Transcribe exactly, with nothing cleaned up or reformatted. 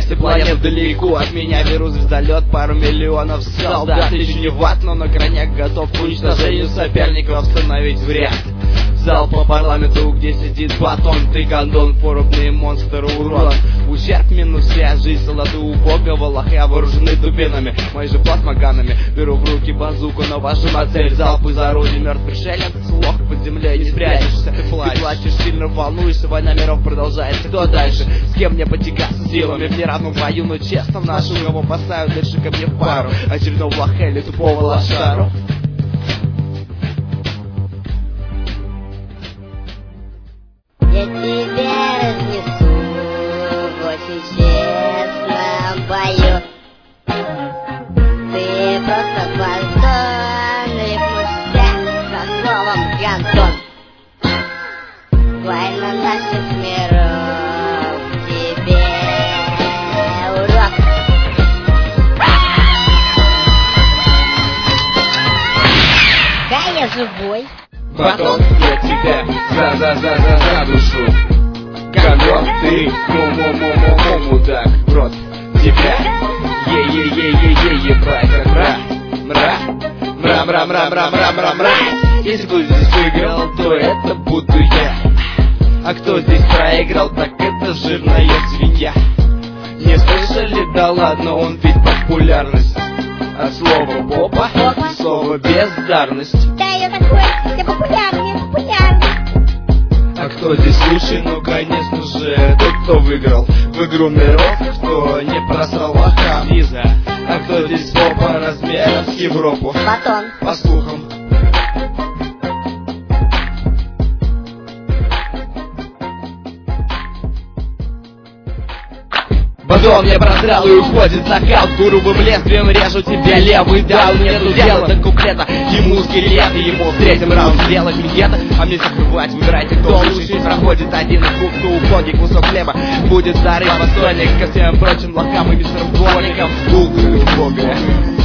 двести планет далеко от меня. Беру звездолет, пару миллионов солдат. Еще не ват, но на крайняк готов к уничтожению соперников остановить вряд. Зал по парламенту, где сидит батон, ты гондон, порубные монстры урод. Ущерб минус вся жизнь, солдаты у бога, волохя вооружены дубинами, мои же плазмоганами. Беру в руки базуку, навожу на цель, залпы за орудие, мертв пришелец, лох под землей, не спрячешься. Ты плачешь, ты плачешь, сильно волнуешься, война миров продолжается. Кто дальше? С кем мне потягаться силами в неравном бою, но честно в нашу кого поставят дальше ко мне в пару очередного лоха или тупого лошару. Я тебя разнесу в очень честном бою. Ты просто поддон, рифмуешься со словом гандон. Война наших миров тебе урок. Да, я живой. Батон, я тебя за-за-за-за за душу. Гондон, ты му-му-му-му-му мудак, в рот тебя е-е-е-е-е-е брать, как мра, мра, мра, мра, мра, мра, мра, мра, мра. Если кто здесь выиграл, то это буду я. А кто здесь проиграл, так это жирная свинья. Не слышали? Да ладно, он ведь популярность. От слова попа и слова бездарность. Да, я такой, я популярный, я популярный. А кто здесь лучше? Ну, конечно же, тот, кто выиграл в игру миров, кто не просрал лоха виза. А кто здесь попа размером с Европу? Батон. По слухам. Батон мне просрал и уходит нокаут. Грубым лезвием режу тебя левый даун. Нету дела до куплета, ему скелеты. Ему в третьем раунде сделать миньета. А мне забывать, выбирайте, кто лучше. Проходит один из двух, кто уходит, кусок хлеба будет зарыт постольник ко всем прочим лохам и мистерам дворникам. Булка убогая.